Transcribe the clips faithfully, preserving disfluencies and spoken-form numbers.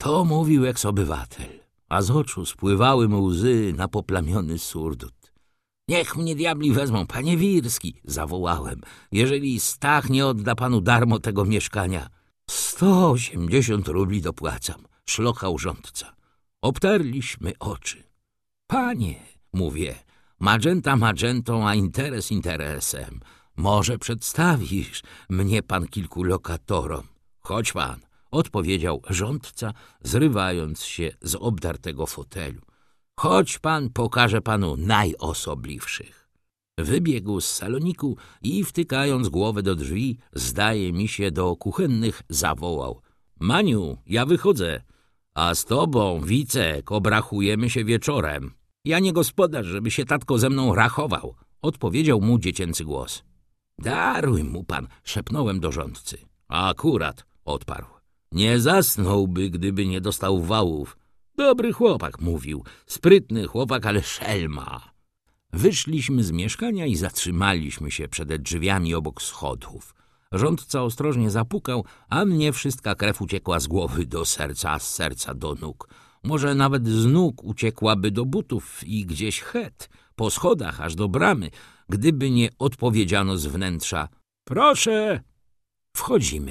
To mówił eksobywatel, a z oczu spływały mu łzy na poplamiony surdut. Niech mnie diabli wezmą, panie Wirski, zawołałem, jeżeli Stach nie odda panu darmo tego mieszkania. Sto osiemdziesiąt rubli dopłacam, szlochał rządca. Obtarliśmy oczy. Panie, mówię, magenta magentą, a interes interesem. Może przedstawisz mnie pan kilku lokatorom. Chodź pan, odpowiedział rządca, zrywając się z obdartego fotelu. Chodź pan, pokażę panu najosobliwszych. Wybiegł z saloniku i wtykając głowę do drzwi, zdaje mi się do kuchennych, zawołał. Maniu, ja wychodzę, a z tobą, Wicek, obrachujemy się wieczorem. Ja nie gospodarz, żeby się tatko ze mną rachował, odpowiedział mu dziecięcy głos. Daruj mu pan, szepnąłem do rządcy. Akurat, odparł. Nie zasnąłby, gdyby nie dostał wałów. Dobry chłopak, mówił. Sprytny chłopak, ale szelma. Wyszliśmy z mieszkania i zatrzymaliśmy się przed drzwiami obok schodów. Rządca ostrożnie zapukał, a mnie wszystka krew uciekła z głowy do serca, a z serca do nóg. Może nawet z nóg uciekłaby do butów i gdzieś het, po schodach aż do bramy, gdyby nie odpowiedziano z wnętrza. Proszę! Wchodzimy.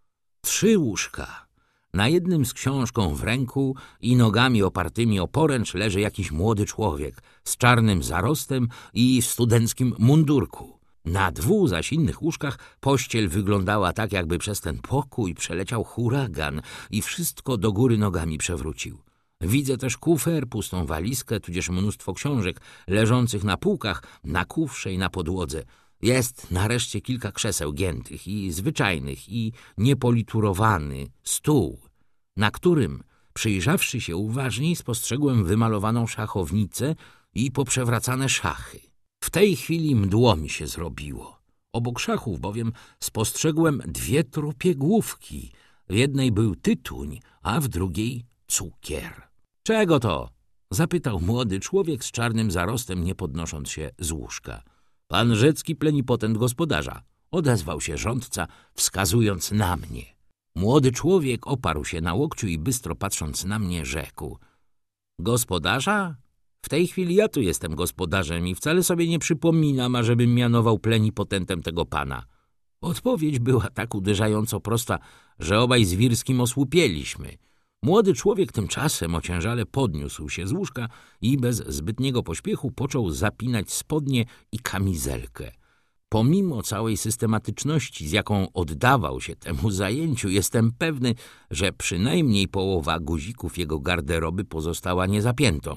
Trzy łóżka. Na jednym z książką w ręku i nogami opartymi o poręcz leży jakiś młody człowiek z czarnym zarostem i w studenckim mundurku. Na dwóch zaś innych łóżkach pościel wyglądała tak, jakby przez ten pokój przeleciał huragan i wszystko do góry nogami przewrócił. Widzę też kufer, pustą walizkę, tudzież mnóstwo książek leżących na półkach, na kufrze i na podłodze. Jest nareszcie kilka krzeseł giętych i zwyczajnych i niepoliturowany stół, na którym, przyjrzawszy się uważniej, spostrzegłem wymalowaną szachownicę i poprzewracane szachy. W tej chwili mdło mi się zrobiło. Obok szachów bowiem spostrzegłem dwie trupie główki. W jednej był tytuń, a w drugiej cukier. — Czego to? — zapytał młody człowiek z czarnym zarostem, nie podnosząc się z łóżka. — Pan rzecki plenipotent gospodarza — odezwał się rządca, wskazując na mnie. Młody człowiek oparł się na łokciu i bystro patrząc na mnie rzekł. — Gospodarza? W tej chwili ja tu jestem gospodarzem i wcale sobie nie przypominam, ażebym mianował plenipotentem tego pana. Odpowiedź była tak uderzająco prosta, że obaj z Wirskim osłupieliśmy. Młody człowiek tymczasem ociężale podniósł się z łóżka i bez zbytniego pośpiechu począł zapinać spodnie i kamizelkę. Pomimo całej systematyczności, z jaką oddawał się temu zajęciu, jestem pewny, że przynajmniej połowa guzików jego garderoby pozostała niezapiętą.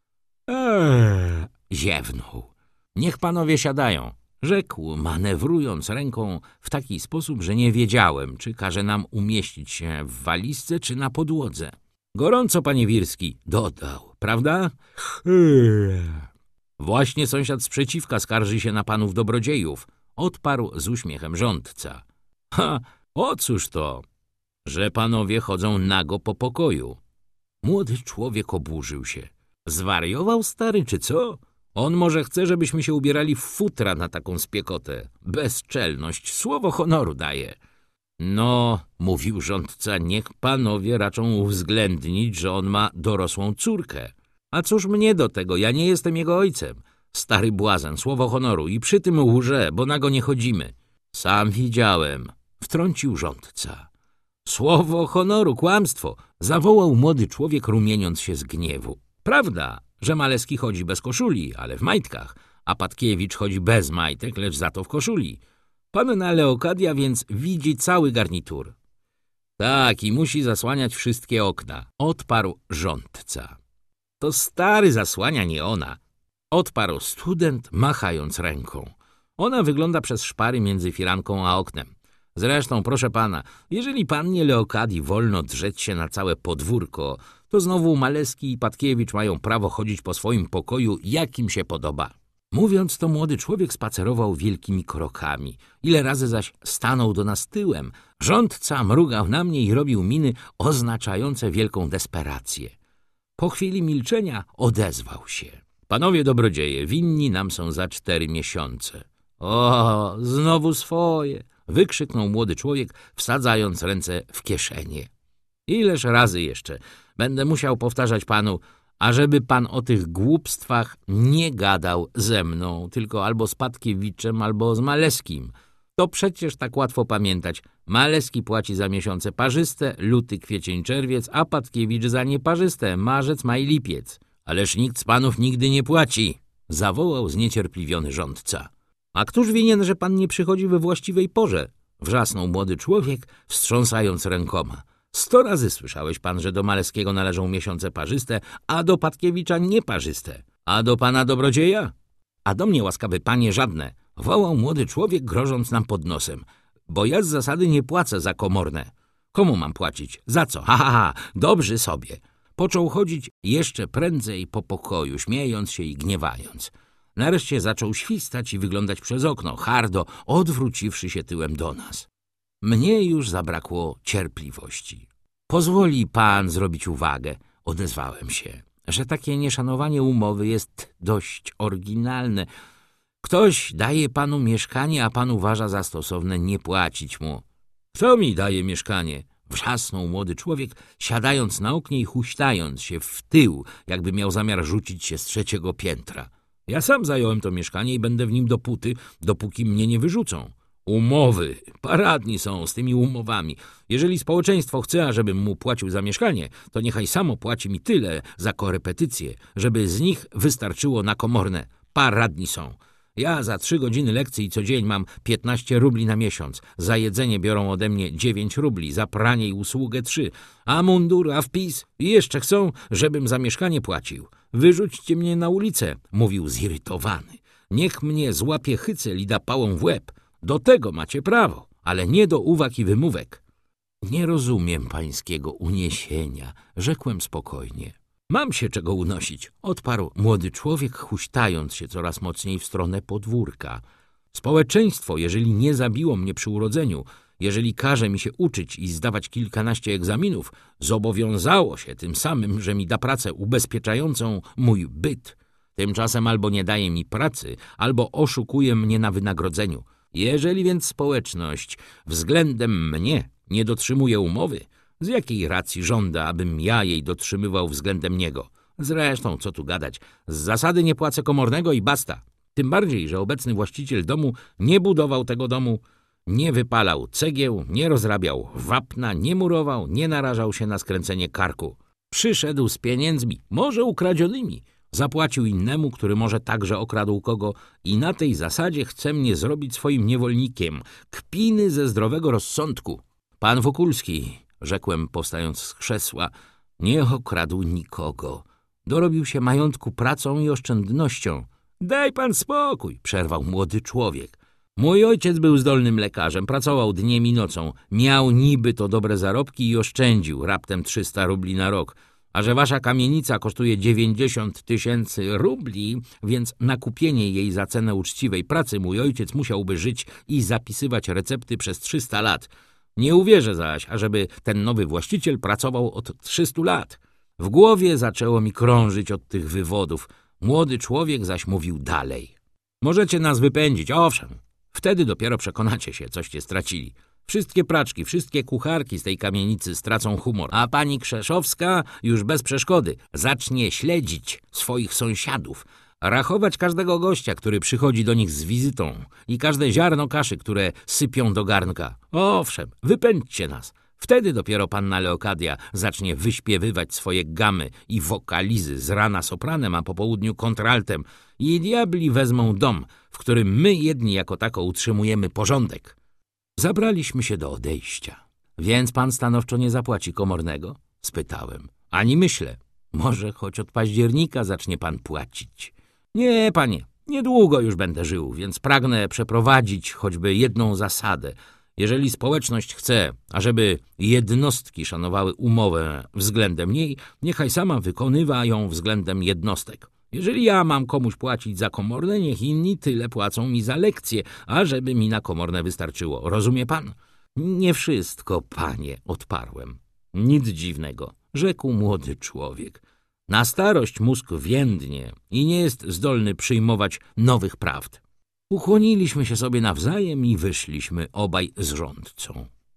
Eee, ziewnął. Niech panowie siadają, rzekł, manewrując ręką w taki sposób, że nie wiedziałem, czy każe nam umieścić się w walizce, czy na podłodze. Gorąco, panie Wirski, dodał, prawda? Eee. Właśnie sąsiad sprzeciwka skarży się na panów dobrodziejów, odparł z uśmiechem rządca. Ha, o cóż to, że panowie chodzą nago po pokoju. Młody człowiek oburzył się. Zwariował stary, czy co? On może chce, żebyśmy się ubierali w futra na taką spiekotę. Bezczelność, słowo honoru daje. No, mówił rządca, niech panowie raczą uwzględnić, że on ma dorosłą córkę. A cóż mnie do tego, ja nie jestem jego ojcem. Stary błazen, słowo honoru i przy tym łże, bo na go nie chodzimy. Sam widziałem, wtrącił rządca. Słowo honoru, kłamstwo, zawołał młody człowiek, rumieniąc się z gniewu. Prawda, że Maleski chodzi bez koszuli, ale w majtkach, a Patkiewicz chodzi bez majtek, lecz za to w koszuli. Panna Leokadia więc widzi cały garnitur. Tak, i musi zasłaniać wszystkie okna, odparł rządca. To stary zasłania, nie ona, odparł student, machając ręką. Ona wygląda przez szpary między firanką a oknem. Zresztą, proszę pana, jeżeli pannie Leokadii wolno drzeć się na całe podwórko, to znowu Maleski i Patkiewicz mają prawo chodzić po swoim pokoju, jak im się podoba. Mówiąc to, młody człowiek spacerował wielkimi krokami. Ile razy zaś stanął do nas tyłem. Rządca mrugał na mnie i robił miny oznaczające wielką desperację. Po chwili milczenia odezwał się. Panowie dobrodzieje, winni nam są za cztery miesiące. O, znowu swoje! Wykrzyknął młody człowiek, wsadzając ręce w kieszenie. Ileż razy jeszcze będę musiał powtarzać panu, ażeby pan o tych głupstwach nie gadał ze mną, tylko albo z Patkiewiczem, albo z Maleskim. To przecież tak łatwo pamiętać. Maleski płaci za miesiące parzyste, luty, kwiecień, czerwiec, a Patkiewicz za nieparzyste, marzec, maj, lipiec. Ależ nikt z panów nigdy nie płaci, zawołał zniecierpliwiony rządca. A któż winien, że pan nie przychodzi we właściwej porze? Wrzasnął młody człowiek, wstrząsając rękoma. Sto razy słyszałeś pan, że do Maleskiego należą miesiące parzyste, a do Patkiewicza nieparzyste. A do pana dobrodzieja? A do mnie, łaskawy panie, żadne, wołał młody człowiek, grożąc nam pod nosem. Bo ja z zasady nie płacę za komorne. Komu mam płacić? Za co? Ha, ha, ha, dobrzy sobie. Począł chodzić jeszcze prędzej po pokoju, śmiejąc się i gniewając. Nareszcie zaczął świstać i wyglądać przez okno, hardo, odwróciwszy się tyłem do nas. Mnie już zabrakło cierpliwości. Pozwoli pan zrobić uwagę, odezwałem się, że takie nieszanowanie umowy jest dość oryginalne. Ktoś daje panu mieszkanie, a pan uważa za stosowne nie płacić mu. Kto mi daje mieszkanie? Wrzasnął młody człowiek, siadając na oknie i huśtając się w tył, jakby miał zamiar rzucić się z trzeciego piętra. Ja sam zająłem to mieszkanie i będę w nim dopóty, dopóki mnie nie wyrzucą. Umowy, paradni są z tymi umowami. Jeżeli społeczeństwo chce, ażebym mu płacił za mieszkanie, to niechaj samo płaci mi tyle za korepetycje, żeby z nich wystarczyło na komorne. Paradni są. Ja za trzy godziny lekcji co dzień mam piętnaście rubli na miesiąc. Za jedzenie biorą ode mnie dziewięć rubli, za pranie i usługę trzy. A mundur, a wpis i jeszcze chcą, żebym za mieszkanie płacił. Wyrzućcie mnie na ulicę, mówił zirytowany. Niech mnie złapie hycel i da pałą w łeb. Do tego macie prawo, ale nie do uwag i wymówek. Nie rozumiem pańskiego uniesienia, rzekłem spokojnie. Mam się czego unosić, odparł młody człowiek, huśtając się coraz mocniej w stronę podwórka. Społeczeństwo, jeżeli nie zabiło mnie przy urodzeniu, jeżeli każe mi się uczyć i zdawać kilkanaście egzaminów, zobowiązało się tym samym, że mi da pracę ubezpieczającą mój byt. Tymczasem albo nie daje mi pracy, albo oszukuje mnie na wynagrodzeniu. Jeżeli więc społeczność względem mnie nie dotrzymuje umowy, z jakiej racji żąda, abym ja jej dotrzymywał względem niego? Zresztą, co tu gadać, z zasady nie płacę komornego i basta. Tym bardziej, że obecny właściciel domu nie budował tego domu, nie wypalał cegieł, nie rozrabiał wapna, nie murował, nie narażał się na skręcenie karku. Przyszedł z pieniędzmi, może ukradzionymi, zapłacił innemu, który może także okradł kogo i na tej zasadzie chce mnie zrobić swoim niewolnikiem. Kpiny ze zdrowego rozsądku. Pan Wokulski, rzekłem powstając z krzesła, nie okradł nikogo. Dorobił się majątku pracą i oszczędnością. Daj pan spokój, przerwał młody człowiek. Mój ojciec był zdolnym lekarzem, pracował dniem i nocą. Miał niby to dobre zarobki i oszczędził raptem trzysta rubli na rok. A że wasza kamienica kosztuje dziewięćdziesiąt tysięcy rubli, więc na kupienie jej za cenę uczciwej pracy mój ojciec musiałby żyć i zapisywać recepty przez trzysta lat. Nie uwierzę zaś, ażeby ten nowy właściciel pracował od trzystu lat. W głowie zaczęło mi krążyć od tych wywodów. Młody człowiek zaś mówił dalej. Możecie nas wypędzić, owszem. Wtedy dopiero przekonacie się, coście stracili. Wszystkie praczki, wszystkie kucharki z tej kamienicy stracą humor, a pani Krzeszowska już bez przeszkody zacznie śledzić swoich sąsiadów, rachować każdego gościa, który przychodzi do nich z wizytą i każde ziarno kaszy, które sypią do garnka. Owszem, wypędźcie nas. Wtedy dopiero panna Leokadia zacznie wyśpiewywać swoje gamy i wokalizy z rana sopranem, a po południu kontraltem i diabli wezmą dom, w którym my jedni jako tako utrzymujemy porządek. Zabraliśmy się do odejścia. Więc pan stanowczo nie zapłaci komornego? Spytałem. Ani myślę. Może choć od października zacznie pan płacić. Nie, panie, niedługo już będę żył, więc pragnę przeprowadzić choćby jedną zasadę. Jeżeli społeczność chce, ażeby jednostki szanowały umowę względem niej, niechaj sama wykonywa ją względem jednostek. Jeżeli ja mam komuś płacić za komorne, niech inni tyle płacą mi za lekcje, ażeby mi na komorne wystarczyło. Rozumie pan? Nie wszystko, panie, odparłem. Nic dziwnego, rzekł młody człowiek. Na starość mózg więdnie i nie jest zdolny przyjmować nowych prawd. Ukłoniliśmy się sobie nawzajem i wyszliśmy obaj z rządcą.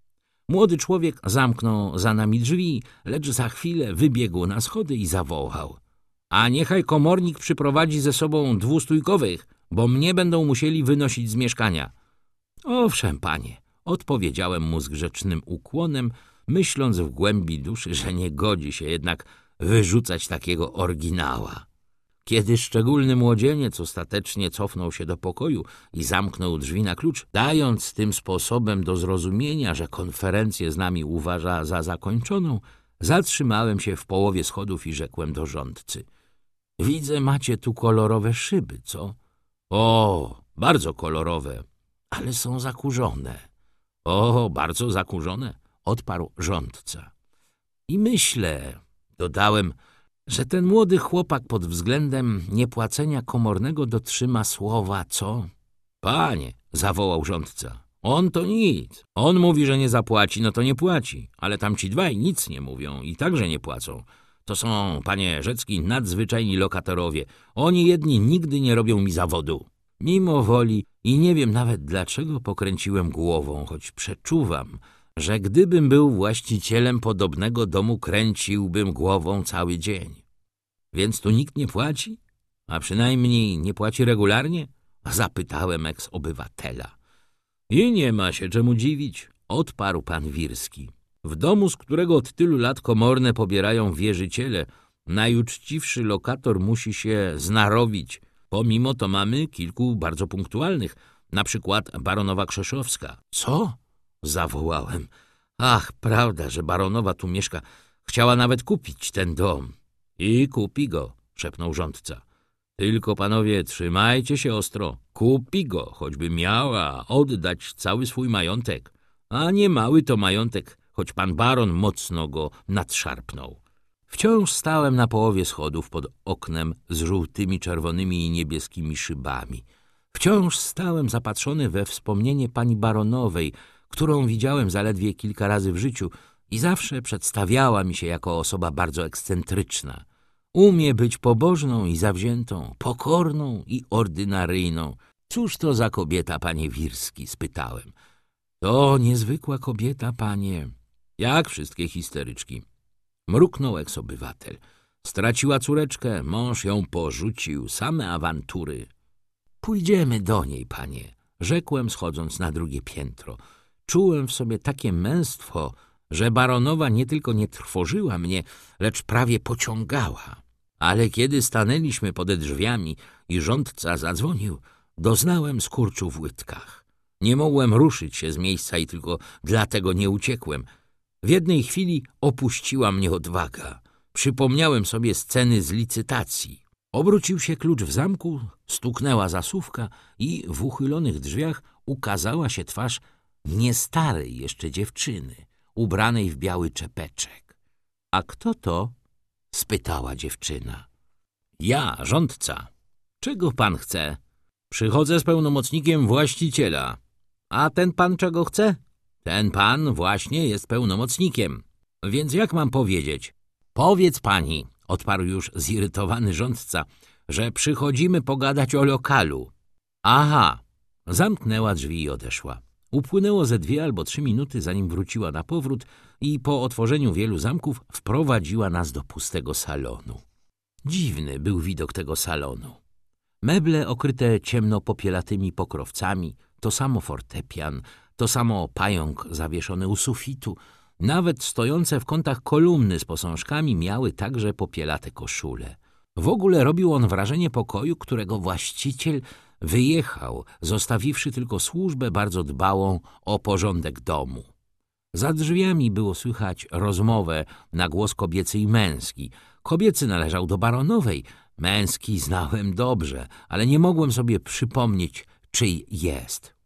Młody człowiek zamknął za nami drzwi, lecz za chwilę wybiegł na schody i zawołał: a niechaj komornik przyprowadzi ze sobą dwustójkowych, bo mnie będą musieli wynosić z mieszkania. Owszem, panie, odpowiedziałem mu z grzecznym ukłonem, myśląc w głębi duszy, że nie godzi się jednak wyrzucać takiego oryginała. Kiedy szczególny młodzieniec ostatecznie cofnął się do pokoju i zamknął drzwi na klucz, dając tym sposobem do zrozumienia, że konferencję z nami uważa za zakończoną, zatrzymałem się w połowie schodów i rzekłem do rządcy: widzę, macie tu kolorowe szyby, co? O, bardzo kolorowe, ale są zakurzone. O, bardzo zakurzone, odparł rządca. I myślę, dodałem, że ten młody chłopak pod względem niepłacenia komornego dotrzyma słowa, co? Panie, zawołał rządca, on to nic. On mówi, że nie zapłaci, no to nie płaci, ale tamci dwaj nic nie mówią i także nie płacą. To są, panie Rzecki, nadzwyczajni lokatorowie. Oni jedni nigdy nie robią mi zawodu. Mimo woli i nie wiem nawet dlaczego pokręciłem głową, choć przeczuwam, że gdybym był właścicielem podobnego domu, kręciłbym głową cały dzień. Więc tu nikt nie płaci? A przynajmniej nie płaci regularnie? Zapytałem eks-obywatela. I nie ma się czemu dziwić, odparł pan Wirski. W domu, z którego od tylu lat komorne pobierają wierzyciele, najuczciwszy lokator musi się znarowić. Pomimo to mamy kilku bardzo punktualnych, na przykład baronowa Krzeszowska. Co? Zawołałem. Ach, prawda, że baronowa tu mieszka. Chciała nawet kupić ten dom. I kupi go, szepnął rządca. Tylko, panowie, trzymajcie się ostro. Kupi go, choćby miała oddać cały swój majątek. A nie mały to majątek, choć pan baron mocno go nadszarpnął. Wciąż stałem na połowie schodów pod oknem z żółtymi, czerwonymi i niebieskimi szybami. Wciąż stałem zapatrzony we wspomnienie pani baronowej, którą widziałem zaledwie kilka razy w życiu i zawsze przedstawiała mi się jako osoba bardzo ekscentryczna. Umie być pobożną i zawziętą, pokorną i ordynaryjną. Cóż to za kobieta, panie Wirski? Spytałem. To niezwykła kobieta, panie. Jak wszystkie histeryczki. Mruknął eks-obywatel. Straciła córeczkę, mąż ją porzucił, same awantury. Pójdziemy do niej, panie, rzekłem, schodząc na drugie piętro. Czułem w sobie takie męstwo, że baronowa nie tylko nie trwożyła mnie, lecz prawie pociągała. Ale kiedy stanęliśmy pode drzwiami i rządca zadzwonił, doznałem skurczu w łydkach. Nie mogłem ruszyć się z miejsca i tylko dlatego nie uciekłem. W jednej chwili opuściła mnie odwaga. Przypomniałem sobie sceny z licytacji. Obrócił się klucz w zamku, stuknęła zasówka i w uchylonych drzwiach ukazała się twarz niestarej jeszcze dziewczyny, ubranej w biały czepeczek. — A kto to? — spytała dziewczyna. — Ja, rządca. — Czego pan chce? — Przychodzę z pełnomocnikiem właściciela. — A ten pan czego chce? — Ten pan właśnie jest pełnomocnikiem. — Więc jak mam powiedzieć? — Powiedz pani — odparł już zirytowany rządca, że przychodzimy pogadać o lokalu. — Aha. Zamknęła drzwi i odeszła. Upłynęło ze dwie albo trzy minuty, zanim wróciła na powrót i po otworzeniu wielu zamków wprowadziła nas do pustego salonu. Dziwny był widok tego salonu. Meble okryte ciemno-popielatymi pokrowcami, to samo fortepian, to samo pająk zawieszony u sufitu. Nawet stojące w kątach kolumny z posążkami miały także popielate koszule. W ogóle robił on wrażenie pokoju, którego właściciel wyjechał, zostawiwszy tylko służbę bardzo dbałą o porządek domu. Za drzwiami było słychać rozmowę na głos kobiecy i męski. Kobiecy należał do baronowej, męski znałem dobrze, ale nie mogłem sobie przypomnieć, czyj jest.